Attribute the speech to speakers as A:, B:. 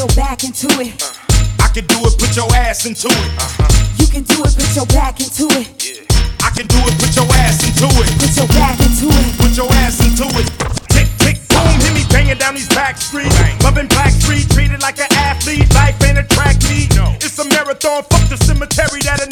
A: your back into it.
B: I can do it, put your ass into it.
A: You can do it, put your back into it.
B: I can do it, put your ass into it.
A: Put your back into it.
B: Put your ass into it. Tick, tick, boom, hit me banging down these back streets. Loving Black Street, treated like an athlete. Life ain't a track meet. It's a marathon, fuck the cemetery that